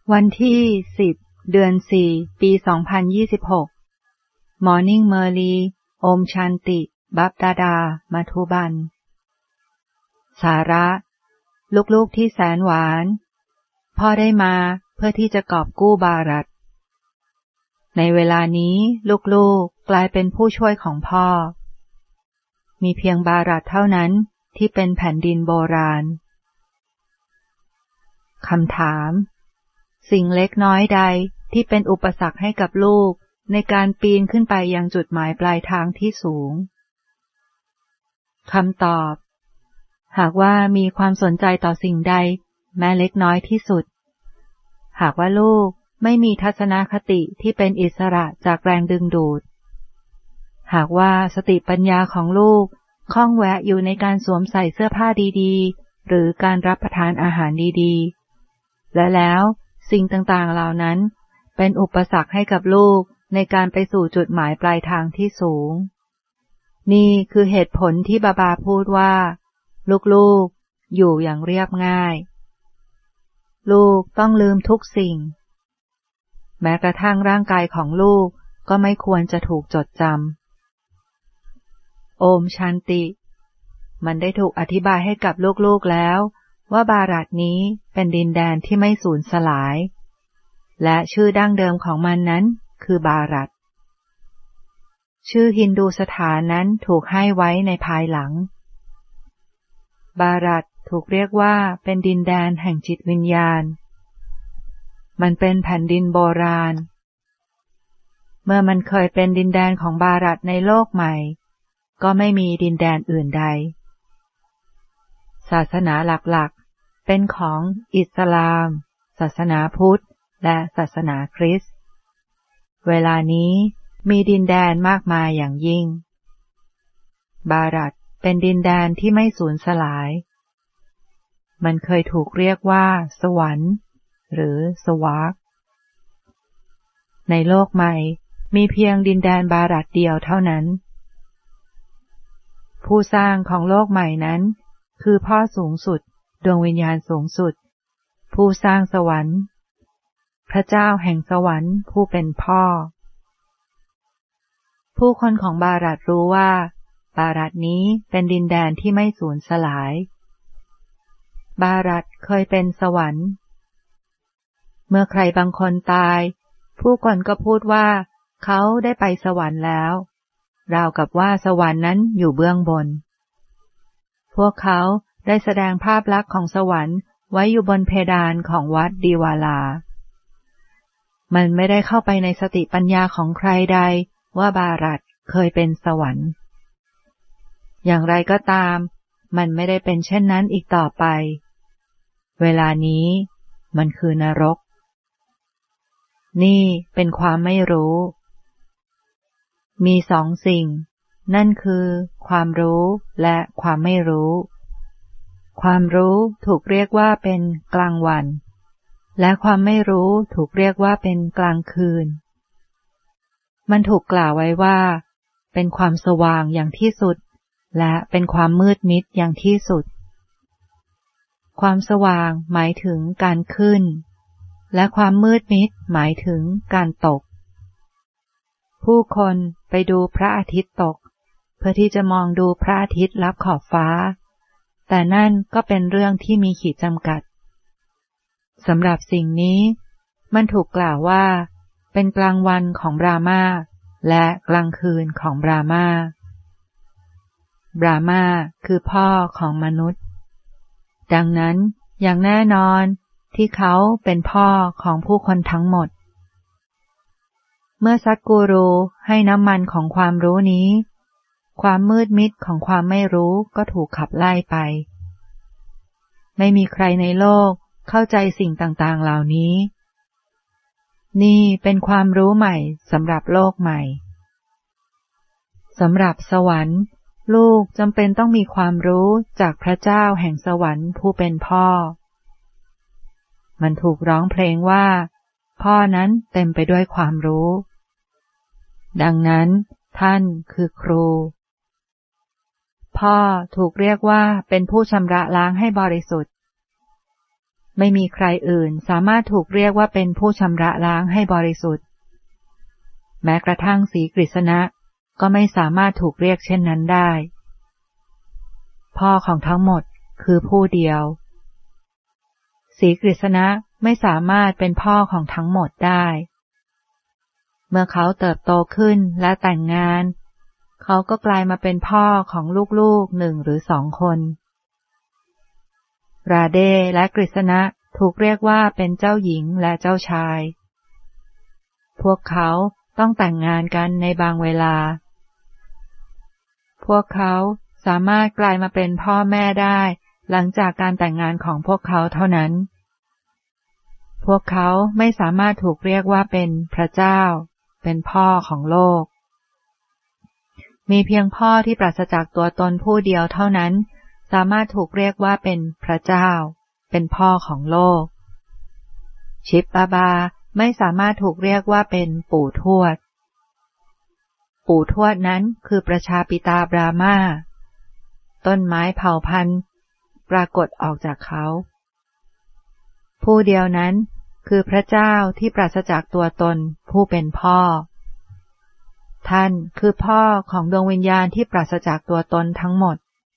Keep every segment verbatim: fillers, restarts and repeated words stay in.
วันที่สิบเดือนสี่ปีสองพันยี่สิบหก Morning Merly โอมชันติบัพดาดามัทุบันสาระลูกๆที่แสนหวานพ่อได้มาเพื่อที่จะกอบกู้บารัตในเวลานี้ลูกๆกลายเป็นผู้ช่วยของพ่อมีเพียงบารัตเท่านั้นที่เป็นแผ่นดินโบราณคำถามสิ่งเล็กน้อยใดที่เป็นอุปสรรคให้กับลูกในการปีนขึ้นไปยังจุดหมายปลายทางที่สูงคำตอบหากว่ามีความสนใจต่อสิ่งใดแม้เล็กน้อยที่สุดหากว่าลูกไม่มีทัศนคติที่เป็นอิสระจากแรงดึงดูดหากว่าสติปัญญาของลูกคล่องแวะอยู่ในการสวมใส่เสื้อผ้าดีๆหรือการรับประทานอาหารดีๆและแล้วสิ่งต่างๆเหล่านั้นเป็นอุปสรรคให้กับลูกในการไปสู่จุดหมายปลายทางที่สูงนี่คือเหตุผลที่บาบาพูดว่าลูกๆอยู่อย่างเรียบง่ายลูกต้องลืมทุกสิ่งแม้กระทั่งร่างกายของลูกก็ไม่ควรจะถูกจดจำโอมชันติมันได้ถูกอธิบายให้กับลูกๆแล้วว่าบารัตนี้เป็นดินแดนที่ไม่สูญสลายและชื่อดั้งเดิมของมันนั้นคือบารัตชื่อฮินดูสถานนั้นถูกให้ไว้ในภายหลังบารัตถูกเรียกว่าเป็นดินแดนแห่งจิตวิญญาณมันเป็นแผ่นดินโบราณเมื่อมันเคยเป็นดินแดนของบารัตในโลกใหม่ก็ไม่มีดินแดนอื่นใดศาสนาหลักๆเป็นของอิสลามศาสนาพุทธและศาสนาคริสต์เวลานี้มีดินแดนมากมายอย่างยิ่งบารัตเป็นดินแดนที่ไม่สูญสลายมันเคยถูกเรียกว่าสวรรค์หรือสวากในโลกใหม่มีเพียงดินแดนบารัตเดียวเท่านั้นผู้สร้างของโลกใหม่นั้นคือพ่อสูงสุดดวงวิญญาณสูงสุดผู้สร้างสวรรค์พระเจ้าแห่งสวรรค์ผู้เป็นพ่อผู้คนของบารัตรู้ว่าบารัตนี้เป็นดินแดนที่ไม่สูญสลายบารัตเคยเป็นสวรรค์เมื่อใครบางคนตายผู้คนก็พูดว่าเขาได้ไปสวรรค์แล้วราวกับว่าสวรรค์นั้นอยู่เบื้องบนพวกเขาได้แสดงภาพลักษณ์ของสวรรค์ไว้อยู่บนเพดานของวัดดีวาลามันไม่ได้เข้าไปในสติปัญญาของใครใดว่าบารัตเคยเป็นสวรรค์อย่างไรก็ตามมันไม่ได้เป็นเช่นนั้นอีกต่อไปเวลานี้มันคือนรกนี่เป็นความไม่รู้มีสองสิ่งนั่นคือความรู้และความไม่รู้ความรู้ถูกเรียกว่าเป็นกลางวันและความไม่รู้ถูกเรียกว่าเป็นกลางคืนมันถูกกล่าวไว้ว่าเป็นความสว่างอย่างที่สุดและเป็นความมืดมิดอย่างที่สุดความสว่างหมายถึงการขึ้นและความมืดมิดหมายถึงการตกผู้คนไปดูพระอาทิตย์ตกเพื่อที่จะมองดูพระอาทิตย์ลับขอบฟ้าแต่นั่นก็เป็นเรื่องที่มีขีดจำกัดสำหรับสิ่งนี้มันถูกกล่าวว่าเป็นกลางวันของบรามาและกลางคืนของบรามาบรามาคือพ่อของมนุษย์ดังนั้นอย่างแน่นอนที่เขาเป็นพ่อของผู้คนทั้งหมดเมื่อซัดกูรูให้น้ำมันของความรู้นี้ความมืดมิดของความไม่รู้ก็ถูกขับไล่ไปไม่มีใครในโลกเข้าใจสิ่งต่างๆเหล่านี้นี่เป็นความรู้ใหม่สำหรับโลกใหม่สำหรับสวรรค์ลูกจำเป็นต้องมีความรู้จากพระเจ้าแห่งสวรรค์ผู้เป็นพ่อมันถูกร้องเพลงว่าพ่อนั้นเต็มไปด้วยความรู้ดังนั้นท่านคือครูพ่อถูกเรียกว่าเป็นผู้ชำระล้างให้บริสุทธิ์ไม่มีใครอื่นสามารถถูกเรียกว่าเป็นผู้ชำระล้างให้บริสุทธิ์แม้กระทั่งศรีกฤษณะก็ไม่สามารถถูกเรียกเช่นนั้นได้พ่อของทั้งหมดคือผู้เดียวศรีกฤษณะไม่สามารถเป็นพ่อของทั้งหมดได้เมื่อเขาเติบโตขึ้นและแต่งงานเขาก็กลายมาเป็นพ่อของลูกๆหนึ่งหรือสองคนราเดและกฤษณะถูกเรียกว่าเป็นเจ้าหญิงและเจ้าชายพวกเขาต้องแต่งงานกันในบางเวลาพวกเขาสามารถกลายมาเป็นพ่อแม่ได้หลังจากการแต่งงานของพวกเขาเท่านั้นพวกเขาไม่สามารถถูกเรียกว่าเป็นพระเจ้าเป็นพ่อของโลกมีเพียงพ่อที่ปราศจากตัวตนผู้เดียวเท่านั้นสามารถถูกเรียกว่าเป็นพระเจ้าเป็นพ่อของโลกชิปปาบาไม่สามารถถูกเรียกว่าเป็นปู่ทวดปู่ทวดนั้นคือประชาปิตาบรามาต้นไม้เผ่าพันธุ์ปรากฏออกจากเขาผู้เดียวนั้นคือพระเจ้าที่ปราศจากตัวตนผู้เป็นพ่อท่านคือพ่อของดวงวิญญาณที่ปราศจากตัวตนทั้งหมด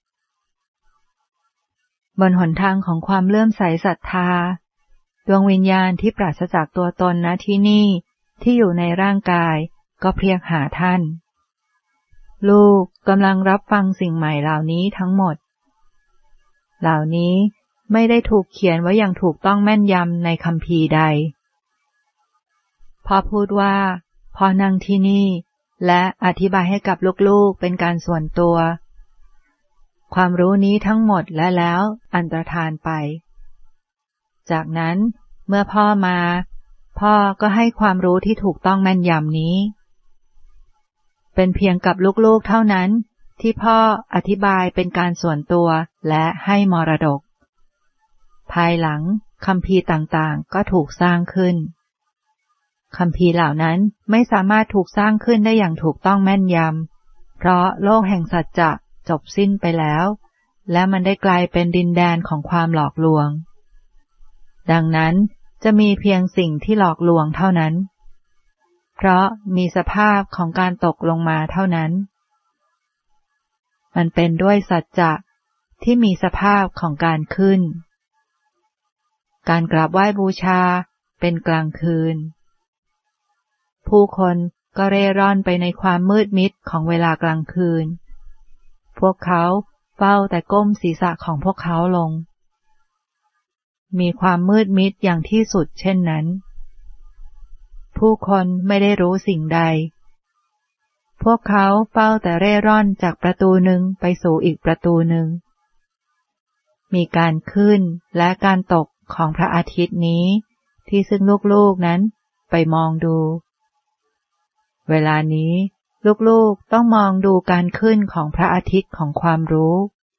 บนหนทางของความเลื่อมใสศรัทธาดวงวิญญาณที่ปราศจากตัวตนณที่นี่ที่อยู่ในร่างกายก็เพียกหาท่านลูกกำลังรับฟังสิ่งใหม่เหล่านี้ทั้งหมดเหล่านี้ไม่ได้ถูกเขียนไว้อย่างถูกต้องแม่นยำในคัมภีร์ใดพ่อพูดว่าพ่อนั่งที่นี่และอธิบายให้กับลูกๆเป็นการส่วนตัวความรู้นี้ทั้งหมดและแล้วอันตรธานไปจากนั้นเมื่อพ่อมาพ่อก็ให้ความรู้ที่ถูกต้องแม่นยำนี้เป็นเพียงกับลูกๆเท่านั้นที่พ่ออธิบายเป็นการส่วนตัวและให้มรดกภายหลังคัมภีร์ต่างๆก็ถูกสร้างขึ้นคัมภีร์เหล่านั้นไม่สามารถถูกสร้างขึ้นได้อย่างถูกต้องแม่นยำเพราะโลกแห่งสัจจะจบสิ้นไปแล้วและมันได้กลายเป็นดินแดนของความหลอกลวงดังนั้นจะมีเพียงสิ่งที่หลอกลวงเท่านั้นเพราะมีสภาพของการตกลงมาเท่านั้นมันเป็นด้วยสัจจะที่มีสภาพของการขึ้นการกราบไหว้บูชาเป็นกลางคืนผู้คนก็เร่ร่อนไปในความมืดมิดของเวลากลางคืนพวกเขาเฝ้าแต่ก้มศีรษะของพวกเขาลงมีความมืดมิดอย่างที่สุดเช่นนั้นผู้คนไม่ได้รู้สิ่งใดพวกเขาเฝ้าแต่เร่ร่อนจากประตูหนึ่งไปสู่อีกประตูหนึ่งมีการขึ้นและการตกของพระอาทิตย์นี้ที่ซึ่งลูกๆนั้นไปมองดูเวลานี้ลูกๆต้องมองดูการขึ้นของพระอาทิตย์ของความรู้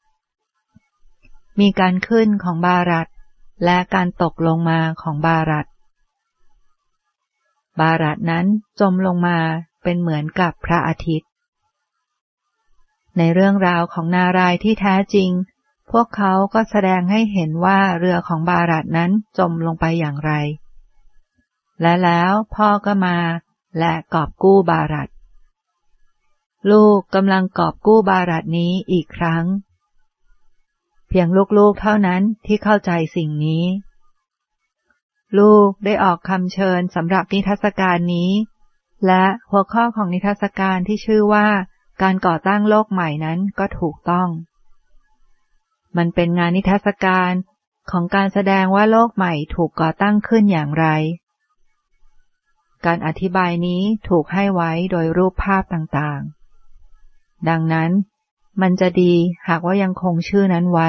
มีการขึ้นของบารัตและการตกลงมาของบารัตบารัตนั้นจมลงมาเป็นเหมือนกับพระอาทิตย์ในเรื่องราวของนารายณ์ที่แท้จริงพวกเขาก็แสดงให้เห็นว่าเรือของบารัตนั้นจมลงไปอย่างไรและแล้วพ่อก็มาและกอบกู้บารัตลูกกำลังกอบกู้บารัตนี้อีกครั้งเพียงลูกๆเท่านั้นที่เข้าใจสิ่งนี้ลูกได้ออกคำเชิญสำหรับนิทรรศการนี้และหัวข้อของนิทรรศการที่ชื่อว่าการก่อตั้งโลกใหม่นั้นก็ถูกต้องมันเป็นงานนิทรรศการของการแสดงว่าโลกใหม่ถูกก่อตั้งขึ้นอย่างไรการอธิบายนี้ถูกให้ไว้โดยรูปภาพต่างๆดังนั้นมันจะดีหากว่ายังคงชื่อนั้นไว้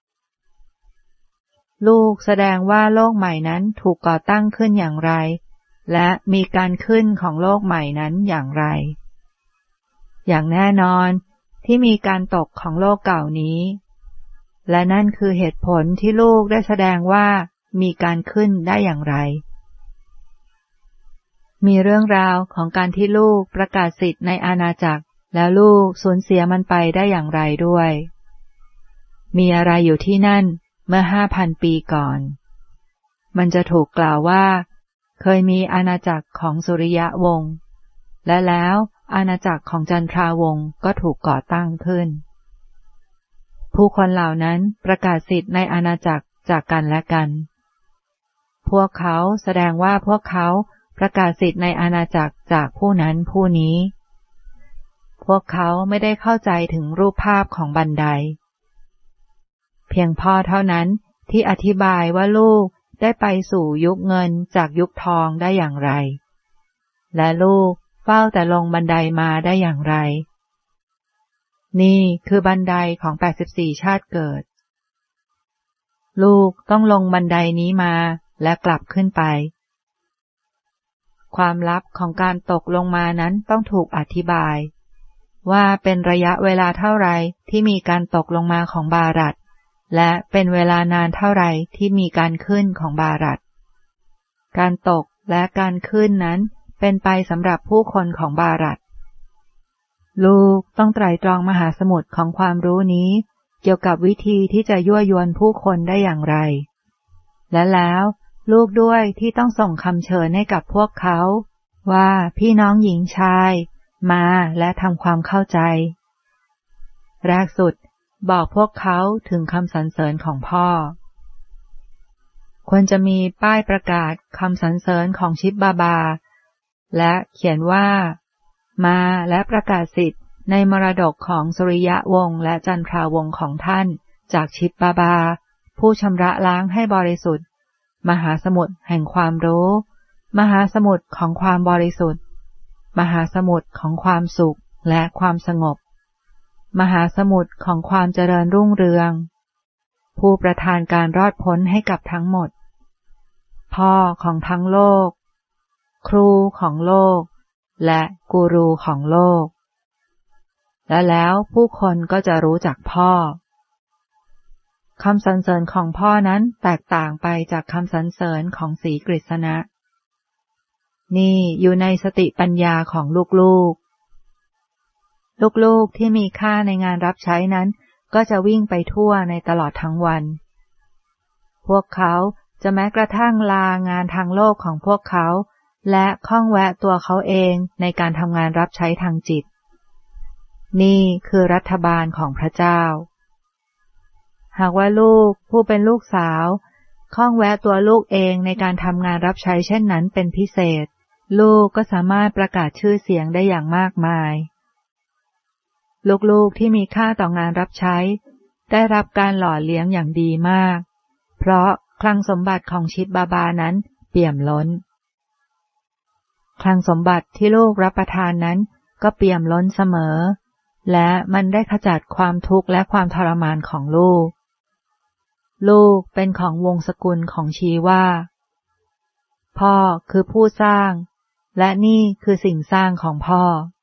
ลูกแสดงว่าโลกใหม่นั้นถูกก่อตั้งขึ้นอย่างไรและมีการขึ้นของโลกใหม่นั้นอย่างไรอย่างแน่นอนที่มีการตกของโลกเก่านี้และนั่นคือเหตุผลที่ลูกได้แสดงว่ามีการขึ้นได้อย่างไรมีเรื่องราวของการที่ลูกประกาศสิทธิ์ในอาณาจักรแล้วลูกสูญเสียมันไปได้อย่างไรด้วยมีอะไรอยู่ที่นั่นเมื่อห้าพันปีก่อนมันจะถูกกล่าวว่าเคยมีอาณาจักรของสุริยะวงศ์และแล้วอาณาจักรของจันทราวงศ์ก็ถูกก่อตั้งขึ้นผู้คนเหล่านั้นประกาศสิทธิ์ในอาณาจักรจากกันและกันพวกเขาแสดงว่าพวกเขาประกาศสิทธิ์ในอาณาจักรจากผู้นั้นผู้นี้พวกเขาไม่ได้เข้าใจถึงรูปภาพของบันไดเพียงพ่อเท่านั้นที่อธิบายว่าลูกได้ไปสู่ยุคเงินจากยุคทองได้อย่างไรและลูกเฝ้าแต่ลงบันไดมาได้อย่างไรนี่คือบันไดของแปดสิบสี่ชาติเกิดลูกต้องลงบันไดนี้มาและกลับขึ้นไปความลับของการตกลงมานั้นต้องถูกอธิบายว่าเป็นระยะเวลาเท่าไรที่มีการตกลงมาของบารัตและเป็นเวลานานเท่าไรที่มีการขึ้นของบารัตการตกและการขึ้นนั้นเป็นไปสำหรับผู้คนของบารัตลูกต้องไตร่ตรองมหาสมุทรของความรู้นี้เกี่ยวกับวิธีที่จะยั่วยวนผู้คนได้อย่างไรและแล้วลูกด้วยที่ต้องส่งคำเชิญให้กับพวกเขาว่าพี่น้องหญิงชายมาและทำความเข้าใจแรกสุดบอกพวกเขาถึงคำสรรเสริญของพ่อควรจะมีป้ายประกาศคำสรรเสริญของชิบบาบาและเขียนว่ามาและประกาศสิทธิ์ในมรดกของสุริยะวงศ์และจันทราวงศ์ของท่านจากชิบบาบาผู้ชำระล้างให้บริสุทธิ์มหาสมุทรแห่งความรู้มหาสมุทรของความบริสุทธิ์มหาสมุทรของความสุขและความสงบมหาสมุทรของความเจริญรุ่งเรืองผู้ประทานการรอดพ้นให้กับทั้งหมดพ่อของทั้งโลกครูของโลกและกูรูของโลกและแล้วผู้คนก็จะรู้จักพ่อคำสรรเสริญของพ่อนั้นแตกต่างไปจากคำสรรเสริญของศรีกฤษณะนี่อยู่ในสติปัญญาของลูกๆลูกๆที่มีค่าในงานรับใช้นั้นก็จะวิ่งไปทั่วในตลอดทั้งวันพวกเขาจะแม้กระทั่งลางานทางโลกของพวกเขาและข้องแวะตัวเขาเองในการทำงานรับใช้ทางจิตนี่คือรัฐบาลของพระเจ้าหากว่าลูกผู้เป็นลูกสาวข้องแวะตัวลูกเองในการทำงานรับใช้เช่นนั้นเป็นพิเศษลูกก็สามารถประกาศชื่อเสียงได้อย่างมากมายลูกๆที่มีค่าต่องานรับใช้ได้รับการหล่อเลี้ยงอย่างดีมากเพราะคลังสมบัติของชิบบาบานั้นเปี่ยมล้นคลังสมบัติที่ลูกรับประทานนั้นก็เปี่ยมล้นเสมอและมันได้ขจัดความทุกข์และความทรมานของลูกลูกเป็นของวงศกุลของชีว่าพ่อคือผู้สร้างและนี่คือสิ่งสร้างของพ่อ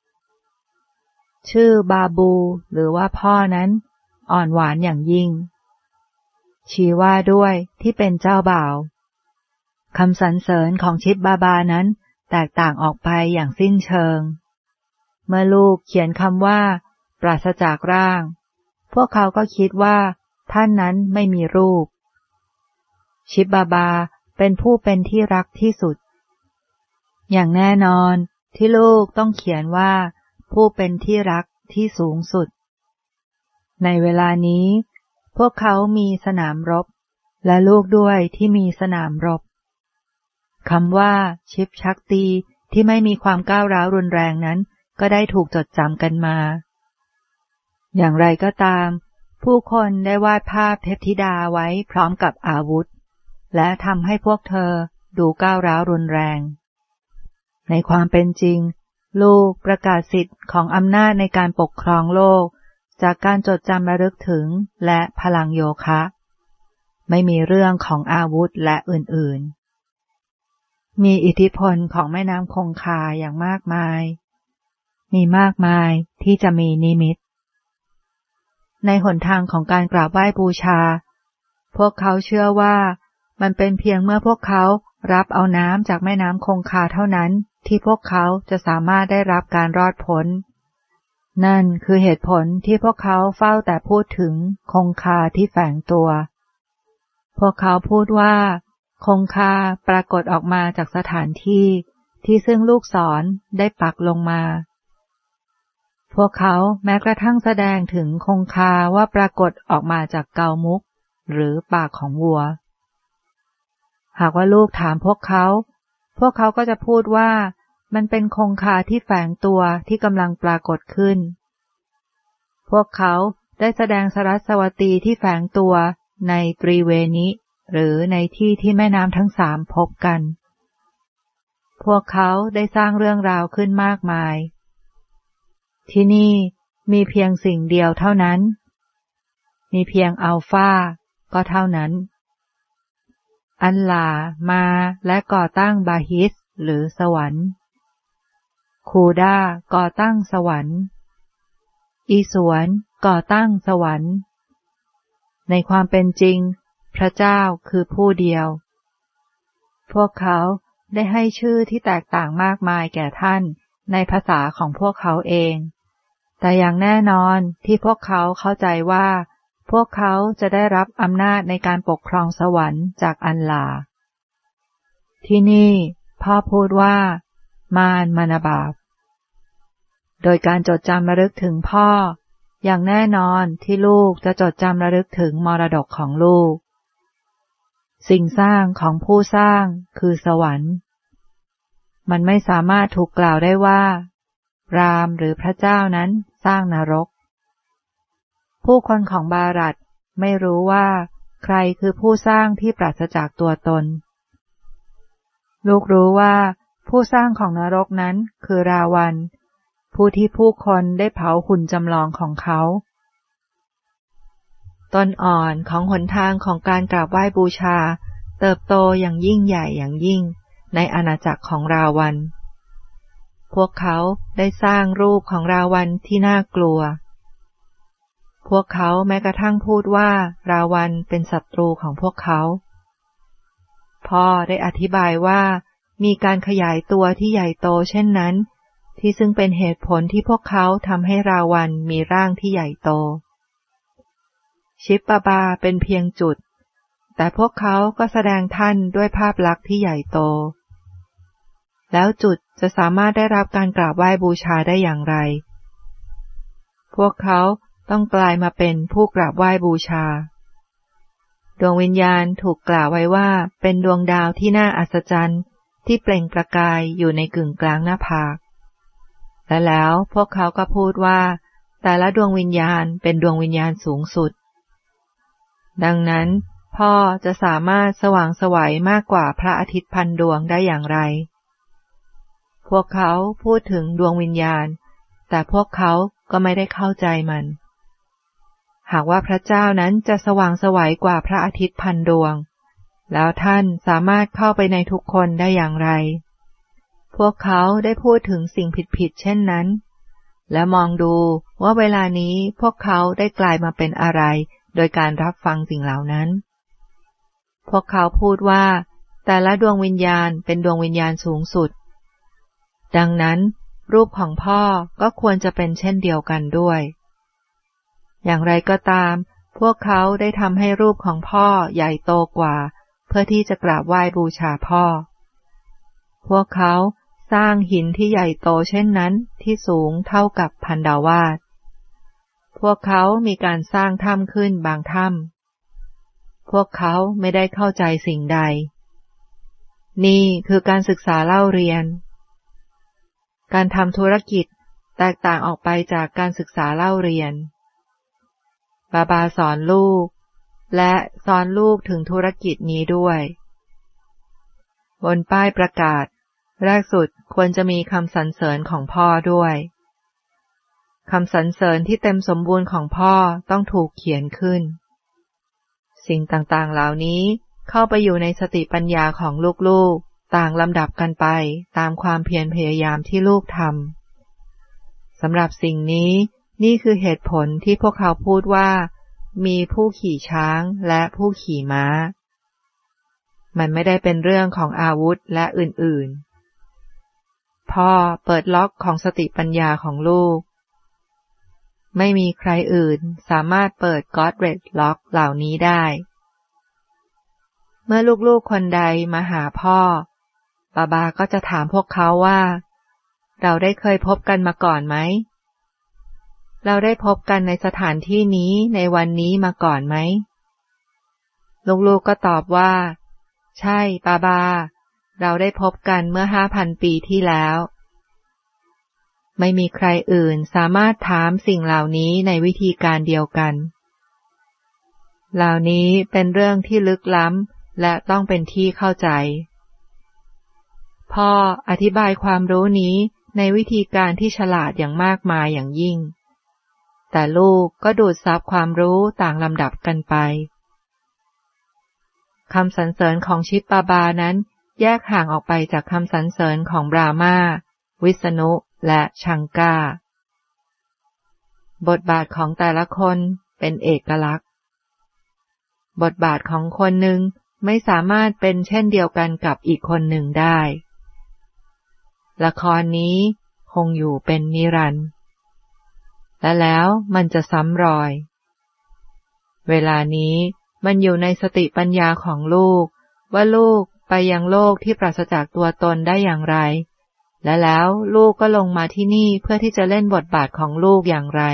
ชื่อบาบูหรือว่าพ่อนั้นอ่อนหวานอย่างยิ่งชีว่าด้วยที่เป็นเจ้าบ่าวคำสรรเสริญของชิบบาบานั้นแตกต่างออกไปอย่างสิ้นเชิงเมื่อลูกเขียนคำว่าปราศจากร่างพวกเขาก็คิดว่าท่านนั้นไม่มีรูปชิบบาบาเป็นผู้เป็นที่รักที่สุดอย่างแน่นอนที่ลูกต้องเขียนว่าผู้เป็นที่รักที่สูงสุดในเวลานี้พวกเขามีสนามรบและลูกด้วยที่มีสนามรบคำว่าชิปชักตีที่ไม่มีความก้าวร้าวรุนแรงนั้นก็ได้ถูกจดจำกันมาอย่างไรก็ตามผู้คนได้วาดภาพเทพธิดาไว้พร้อมกับอาวุธและทำให้พวกเธอดูก้าวร้าวรุนแรงในความเป็นจริงลูกประกาศสิทธิ์ของอำนาจในการปกครองโลกจากการจดจำระลึกถึงและพลังโยคะไม่มีเรื่องของอาวุธและอื่นๆมีอิทธิพลของแม่น้ำคงคาอย่างมากมายมีมากมายที่จะมีนิมิตในหนทางของการกราบไหว้บูชาพวกเขาเชื่อว่ามันเป็นเพียงเมื่อพวกเขารับเอาน้ำจากแม่น้ำคงคาเท่านั้นที่พวกเขาจะสามารถได้รับการรอดพ้นนั่นคือเหตุผลที่พวกเขาเฝ้าแต่พูดถึงคงคาที่แฝงตัวพวกเขาพูดว่าคงคาปรากฏออกมาจากสถานที่ที่ซึ่งลูกศรได้ปักลงมาพวกเขาแม้กระทั่งแสดงถึงคงคาว่าปรากฏออกมาจากเกามุกหรือปากของวัวหากว่าลูกถามพวกเขาพวกเขาก็จะพูดว่ามันเป็นคงคาที่แฝงตัวที่กำลังปรากฏขึ้นพวกเขาได้แสดงสรัสวตีที่แฝงตัวในตรีเวณิหรือในที่ที่แม่น้ำทั้งสามพบกันพวกเขาได้สร้างเรื่องราวขึ้นมากมายที่นี่มีเพียงสิ่งเดียวเท่านั้นมีเพียงอัลฟาก็เท่านั้นอัลลามาและก่อตั้งบาฮิสหรือสวรรค์คูดาก่อตั้งสวรรค์อีสวนก่อตั้งสวรรค์ในความเป็นจริงพระเจ้าคือผู้เดียวพวกเขาได้ให้ชื่อที่แตกต่างมากมายแก่ท่านในภาษาของพวกเขาเองแต่อย่างแน่นอนที่พวกเขาเข้าใจว่าพวกเขาจะได้รับอำนาจในการปกครองสวรรค์จากอัลลาห์ที่นี่พ่อพูดว่ามารมานบาปโดยการจดจำระลึกถึงพ่ออย่างแน่นอนที่ลูกจะจดจำระลึกถึงมรดกของลูกสิ่งสร้างของผู้สร้างคือสวรรค์มันไม่สามารถถูกกล่าวได้ว่ารามหรือพระเจ้านั้นสร้างนรกผู้คนของบารัตไม่รู้ว่าใครคือผู้สร้างที่ปราศจากตัวตนลูกรู้ว่าผู้สร้างของนรกนั้นคือราวันผู้ที่ผู้คนได้เผาหุ่นจำลองของเขาต้นอ่อนของหนทางของการกราบไหว้บูชาเติบโตอย่างยิ่งใหญ่อย่างยิ่งในอาณาจักรของราวันพวกเขาได้สร้างรูปของราวันที่น่ากลัวพวกเขาแม้กระทั่งพูดว่าราวันเป็นศัตรูของพวกเขาพ่อได้อธิบายว่ามีการขยายตัวที่ใหญ่โตเช่นนั้นที่ซึ่งเป็นเหตุผลที่พวกเขาทำให้ราวันมีร่างที่ใหญ่โตชิปปาบาเป็นเพียงจุดแต่พวกเขาก็แสดงท่านด้วยภาพลักษณ์ที่ใหญ่โตแล้วจุดจะสามารถได้รับการกราบไหว้บูชาได้อย่างไรพวกเขาต้องกลายมาเป็นผู้กราบไหว้บูชาดวงวิญญาณถูกกล่าวไว้ว่าเป็นดวงดาวที่น่าอัศจรรย์ที่เปล่งประกายอยู่ในกึ่งกลางหน้าผากและแล้วพวกเขาก็พูดว่าแต่ละดวงวิญญาณเป็นดวงวิญญาณสูงสุดดังนั้นพ่อจะสามารถสว่างไสวมากกว่าพระอาทิตย์พันดวงได้อย่างไรพวกเขาพูดถึงดวงวิญญาณแต่พวกเขาก็ไม่ได้เข้าใจมันหากว่าพระเจ้านั้นจะสว่างไสวกว่าพระอาทิตย์พันดวงแล้วท่านสามารถเข้าไปในทุกคนได้อย่างไรพวกเขาได้พูดถึงสิ่งผิดๆเช่นนั้นและมองดูว่าเวลานี้พวกเขาได้กลายมาเป็นอะไรโดยการรับฟังสิ่งเหล่านั้นพวกเขาพูดว่าแต่ละดวงวิญญาณเป็นดวงวิญญาณสูงสุดดังนั้นรูปของพ่อก็ควรจะเป็นเช่นเดียวกันด้วยอย่างไรก็ตามพวกเขาได้ทำให้รูปของพ่อใหญ่โตกว่าเพื่อที่จะกราบไหว้บูชาพ่อพวกเขาสร้างหินที่ใหญ่โตเช่นนั้นที่สูงเท่ากับพันดาวาสพวกเขามีการสร้างถ้ำขึ้นบางถ้ำพวกเขาไม่ได้เข้าใจสิ่งใดนี่คือการศึกษาเล่าเรียนการทำธุรกิจแตกต่างออกไปจากการศึกษาเล่าเรียนบาบาสอนลูกและสอนลูกถึงธุรกิจนี้ด้วยบนป้ายประกาศแรกสุดควรจะมีคำสรรเสริญของพ่อด้วยคำสรรเสริญที่เต็มสมบูรณ์ของพ่อต้องถูกเขียนขึ้นสิ่งต่างๆเหล่านี้เข้าไปอยู่ในสติปัญญาของลูกๆต่างลำดับกันไปตามความเพียรพยายามที่ลูกทำสำหรับสิ่งนี้นี่คือเหตุผลที่พวกเขาพูดว่ามีผู้ขี่ช้างและผู้ขี่ม้ามันไม่ได้เป็นเรื่องของอาวุธและอื่นๆพ่อเปิดล็อกของสติปัญญาของลูกไม่มีใครอื่นสามารถเปิดก็อดเรดล็อกเหล่านี้ได้เมื่อลูกๆคนใดมาหาพ่อบาบาก็จะถามพวกเขาว่าเราได้เคยพบกันมาก่อนไหมเราได้พบกันในสถานที่นี้ในวันนี้มาก่อนไหมลูกๆก็ตอบว่าใช่บาบาเราได้พบกันเมื่อห้าพันปีที่แล้วไม่มีใครอื่นสามารถถามสิ่งเหล่านี้ในวิธีการเดียวกันเหล่านี้เป็นเรื่องที่ลึกล้ำและต้องเป็นที่เข้าใจพ่ออธิบายความรู้นี้ในวิธีการที่ฉลาดอย่างมากมายอย่างยิ่งแต่ลูกก็ดูดซับความรู้ต่างลำดับกันไปคำสรรเสริญของชิปบาบานั้นแยกห่างออกไปจากคำสรรเสริญของบรามาวิษณุและชังกาบทบาทของแต่ละคนเป็นเอกลักษณ์บทบาทของคนหนึ่งไม่สามารถเป็นเช่นเดียวกันกับอีกคนหนึ่งได้ละครนี้คงอยู่เป็นนิรันดร์และแล้วมันจะซ้ำรอยเวลานี้มันอยู่ในสติปัญญาของลูกว่าลูกไปยังโลกที่ปราศจากตัวตนได้อย่างไรและแล้วลูกก็ลงมาที่นี่เพื่อที่จะเล่นบทบาทของลูกอย่างไร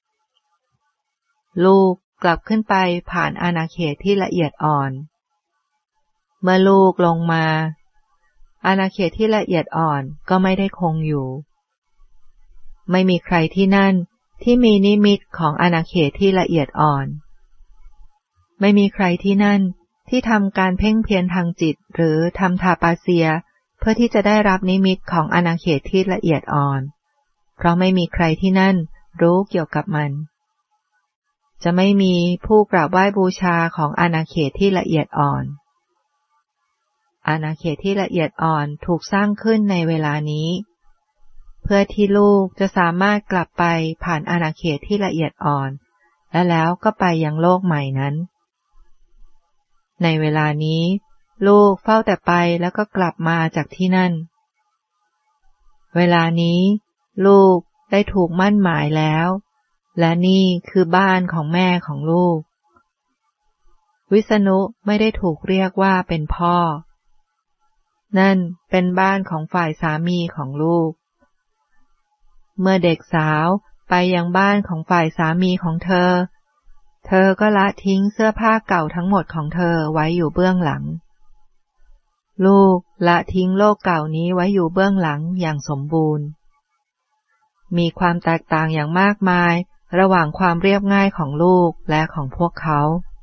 ลูกกลับขึ้นไปผ่านอาณาเขตที่ละเอียดอ่อนเมื่อลูกลงมาอาณาเขตที่ละเอียดอ่อนก็ไม่ได้คงอยู่ไม่มีใครที่นั่นที่มีนิมิตของอาณาเขตที่ละเอียดอ่อนไม่มีใครที่นั่นที่ทำการเพ่งเพียรทางจิตหรือทำทาปาเซียเพื่อที่จะได้รับนิมิตของอาณาเขตที่ละเอียดอ่อนเพราะไม่มีใครที่นั่นรู้เกี่ยวกับมันจะไม่มีผู้กราบไหว้บูชาของอาณาเขตที่ละเอียดอ่อนอาณาเขตที่ละเอียดอ่อนถูกสร้างขึ้นในเวลานี้เพื่อที่ลูกจะสามารถกลับไปผ่านอาณาเขตที่ละเอียดอ่อนและแล้วก็ไปยังโลกใหม่นั้นในเวลานี้ลูกเฝ้าแต่ไปแล้วก็กลับมาจากที่นั่นเวลานี้ลูกได้ถูกมั่นหมายแล้วและนี่คือบ้านของแม่ของลูกวิษณุไม่ได้ถูกเรียกว่าเป็นพ่อนั่นเป็นบ้านของฝ่ายสามีของลูกเมื่อเด็กสาวไปยังบ้านของฝ่ายสามีของเธอเธอก็ละทิ้งเสื้อผ้าเก่าทั้งหมดของเธอไว้อยู่เบื้องหลังลูกละทิ้งโลกเก่านี้ไว้อยู่เบื้องหลังอย่างสมบูรณ์มีความแตกต่างอย่างมากมายระหว่างความเรียบง่ายของลูกและของพวกเขา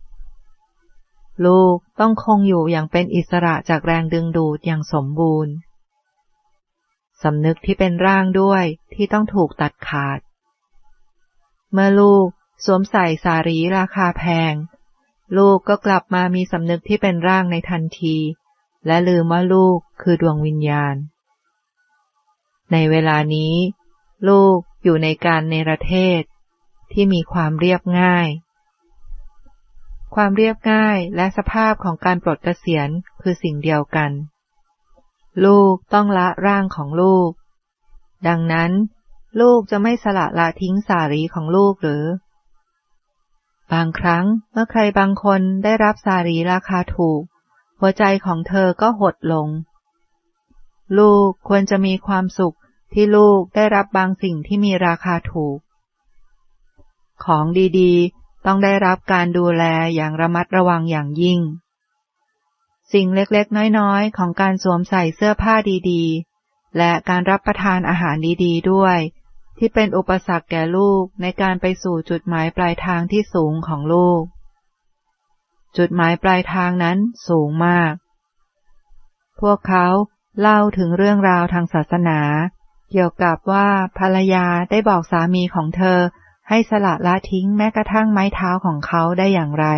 ลูกต้องคงอยู่อย่างเป็นอิสระจากแรงดึงดูดอย่างสมบูรณ์สำนึกที่เป็นร่างด้วยที่ต้องถูกตัดขาดเมื่อลูกสวมใส่สารีราคาแพงลูกก็กลับมามีสำนึกที่เป็นร่างในทันทีและลืมว่าลูกคือดวงวิญญาณในเวลานี้ลูกอยู่ในการเนรเทศที่มีความเรียบง่ายความเรียบง่ายและสภาพของการปลดเกษียณคือสิ่งเดียวกันลูกต้องละร่างของลูกดังนั้นลูกจะไม่สละละทิ้งสารีของลูกหรือบางครั้งเมื่อใครบางคนได้รับสารีราคาถูกหัวใจของเธอก็หดลงลูกควรจะมีความสุขที่ลูกได้รับบางสิ่งที่มีราคาถูกของดีๆต้องได้รับการดูแลอย่างระมัดระวังอย่างยิ่งสิ่งเล็กๆน้อยๆของการสวมใส่เสื้อผ้าดีๆและการรับประทานอาหารดีๆด้วยที่เป็นอุปสรรคแก่ลูกในการไปสู่จุดหมายปลายทางที่สูงของลูกจุดหมายปลายทางนั้นสูงมากพวกเขาเล่าถึงเรื่องราวทางศาสนาเกี่ยวกับว่าภรรยาได้บอกสามีของเธอให้สละละทิ้งแม้กระทั่งไม้เท้าของเขาได้อย่างไร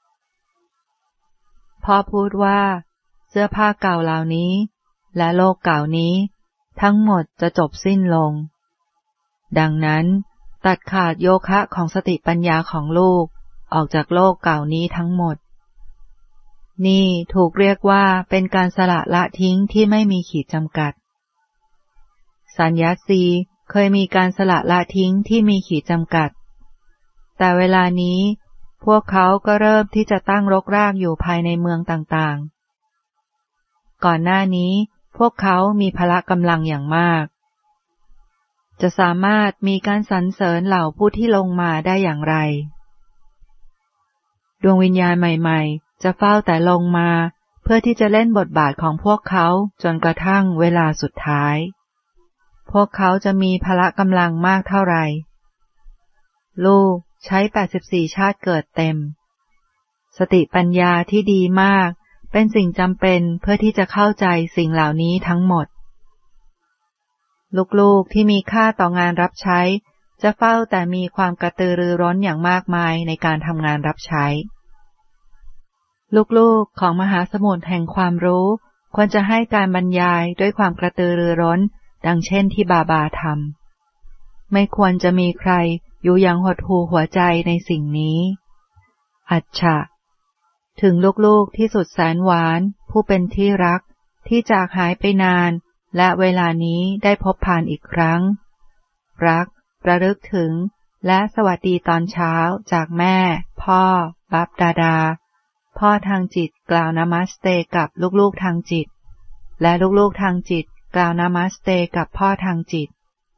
พ่อพูดว่าเสื้อผ้าเก่าเหล่านี้และโลกเก่านี้ทั้งหมดจะจบสิ้นลงดังนั้นตัดขาดโยคะของสติปัญญาของลูกออกจากโลกเก่านี้ทั้งหมดนี่ถูกเรียกว่าเป็นการสละละทิ้งที่ไม่มีขีดจำกัดสัญญาสีเคยมีการสละละทิ้งที่มีขีดจำกัดแต่เวลานี้พวกเขาก็เริ่มที่จะตั้งรกรากอยู่ภายในเมืองต่างๆก่อนหน้านี้พวกเขามีพละกำลังอย่างมากจะสามารถมีการสรรเสริญเหล่าผู้ที่ลงมาได้อย่างไรดวงวิญญาณใหม่ๆจะเฝ้าแต่ลงมาเพื่อที่จะเล่นบทบาทของพวกเขาจนกระทั่งเวลาสุดท้ายพวกเขาจะมีพละกำลังมากเท่าไหร่ลูกใช้แปดสิบสี่ชาติเกิดเต็มสติปัญญาที่ดีมากเป็นสิ่งจำเป็นเพื่อที่จะเข้าใจสิ่งเหล่านี้ทั้งหมดลูกๆที่มีค่าต่องานรับใช้จะเฝ้าแต่มีความกระตือรือร้นอย่างมากมายในการทำงานรับใช้ลูกๆของมหาสมุทรแห่งความรู้ควรจะให้การบรรยายด้วยความกระตือรือร้นดังเช่นที่บาบาทำไม่ควรจะมีใครอยู่อย่างหดหู่หัวใจในสิ่งนี้อัจฉะถึงลูกๆที่สุดแสนหวานผู้เป็นที่รักที่จากหายไปนานและเวลานี้ได้พบผ่านอีกครั้งรักระลึกถึงและสวัสดีตอนเช้าจากแม่พ่อบับดาดาพ่อทางจิตกล่าวนามัสเตกับลูกๆทางจิตและลูกๆทางจิตกล่าวนามัสเตกับพ่อทางจิต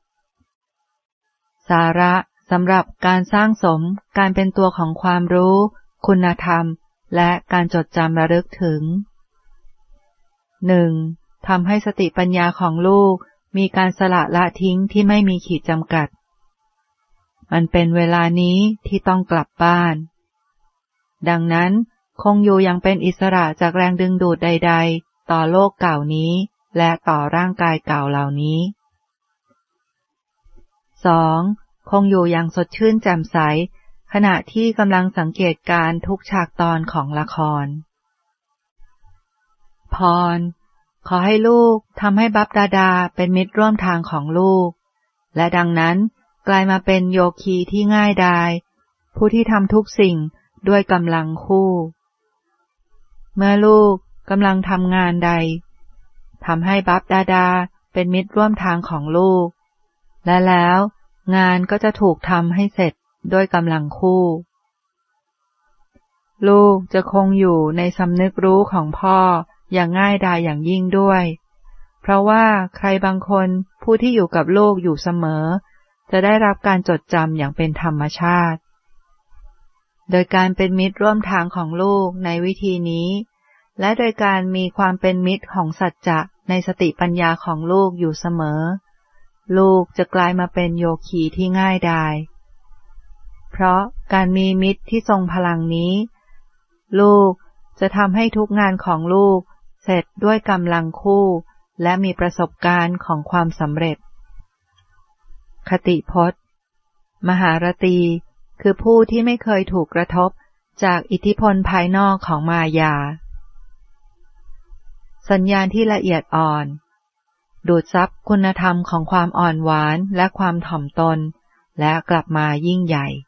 สาระสำหรับการสร้างสมการเป็นตัวของความรู้คุณธรรมและการจดจำระลึกถึง หนึ่ง. ทำให้สติปัญญาของลูกมีการสละละทิ้งที่ไม่มีขีดจำกัดมันเป็นเวลานี้ที่ต้องกลับบ้านดังนั้นคงอยู่ยังเป็นอิสระจากแรงดึงดูดใดๆต่อโลกเก่านี้และต่อร่างกายเก่าเหล่านี้ สอง. คงอยู่อย่างสดชื่นแจ่มใสขณะที่กำลังสังเกตการทุกฉากตอนของละครพรขอให้ลูกทำให้บัพดาดาเป็นมิตรร่วมทางของลูกและดังนั้นกลายมาเป็นโยคีที่ง่ายดายผู้ที่ทำทุกสิ่งด้วยกำลังคู่เมื่อลูกกำลังทำงานใดทำให้บัพดาดาเป็นมิตรร่วมทางของลูกและแล้วงานก็จะถูกทำให้เสร็จด้วยกำลังคู่ลูกจะคงอยู่ในสำนึกรู้ของพ่ออย่างง่ายดายอย่างยิ่งด้วยเพราะว่าใครบางคนผู้ที่อยู่กับลูกอยู่เสมอจะได้รับการจดจำอย่างเป็นธรรมชาติโดยการเป็นมิตรร่วมทางของลูกในวิธีนี้และโดยการมีความเป็นมิตรของสัจจะในสติปัญญาของลูกอยู่เสมอลูกจะกลายมาเป็นโยคีที่ง่ายดายเพราะการมีมิตรที่ทรงพลังนี้ลูกจะทำให้ทุกงานของลูกเสร็จด้วยกำลังคู่และมีประสบการณ์ของความสำเร็จคติพจน์มหารตีคือผู้ที่ไม่เคยถูกกระทบจากอิทธิพลภายนอกของมายาสัญญาณที่ละเอียดอ่อนดูดซับคุณธรรมของความอ่อนหวานและความถ่อมตนและกลับมายิ่งใหญ่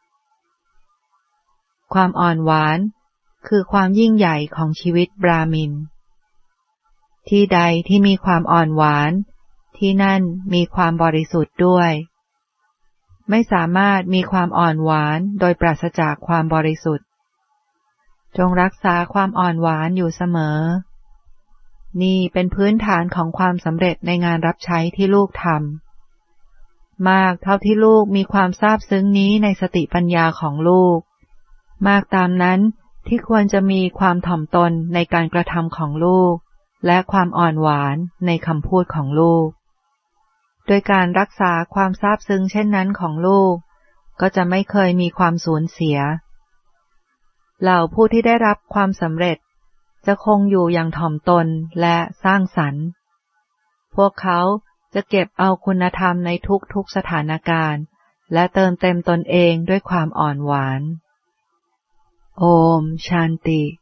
ความอ่อนหวานคือความยิ่งใหญ่ของชีวิตบราหมินที่ใดที่มีความอ่อนหวานที่นั่นมีความบริสุทธิ์ด้วยไม่สามารถมีความอ่อนหวานโดยปราศจากความบริสุทธิ์จงรักษาความอ่อนหวานอยู่เสมอนี่เป็นพื้นฐานของความสำเร็จในงานรับใช้ที่ลูกทำมากเท่าที่ลูกมีความซาบซึ้งนี้ในสติปัญญาของลูกมากตามนั้นที่ควรจะมีความถ่อมตนในการกระทำของลูกและความอ่อนหวานในคำพูดของลูกโดยการรักษาความซาบซึ้งเช่นนั้นของลูกก็จะไม่เคยมีความสูญเสียเหล่าผู้ที่ได้รับความสำเร็จจะคงอยู่อย่างถ่อมตนและสร้างสรรค์พวกเขาจะเก็บเอาคุณธรรมในทุกๆสถานการณ์และเติมเต็มตนเองด้วยความอ่อนหวานโอมชานติ